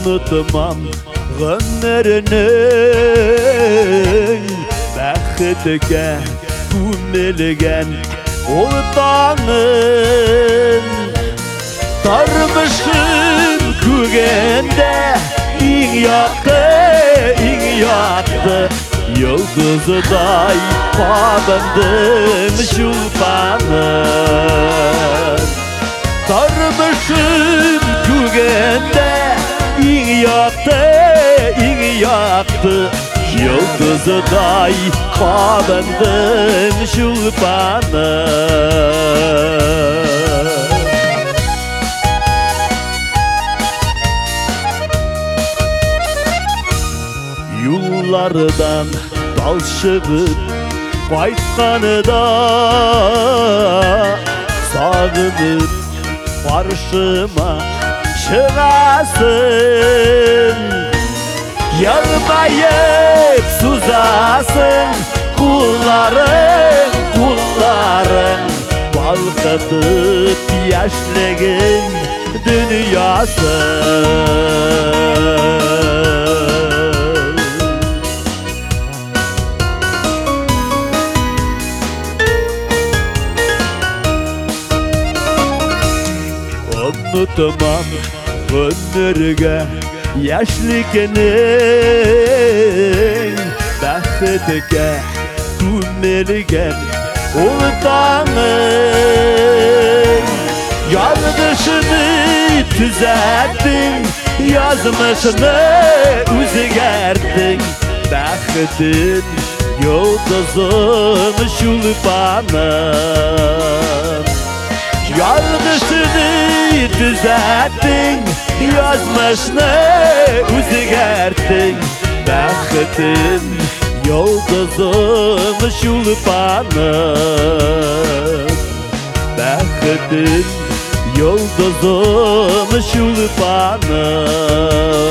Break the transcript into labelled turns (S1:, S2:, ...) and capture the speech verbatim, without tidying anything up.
S1: Unutmam günlerini, Bəxtəgə күмелген Oltanın Darmışın kugende İn yaktı, in yaktı Yıldızıday pabandım şulpanın Darmışın kugende İn yaktı, in yaktı Yıldızıday pabandım şulpanın Yollardan dalşıgıp Qaytqanıda Sağınıp Qarşıma Çıqasın Yağmayıp Suzasın Kulların, kulların Balqatıp Yaşlığın dünyasın Unutmam günlerge yaşlıkenin Bəxtəgə күмелген Oltanın Yazmışını düzelttin Yazmışını üzgərttin Bəxtin yıldızın şulpanın Yazmışını düzelttin Yazmışını üzgərttin Bəxtin yıldızın şulpanın Bəxtin yıldızın şulpanın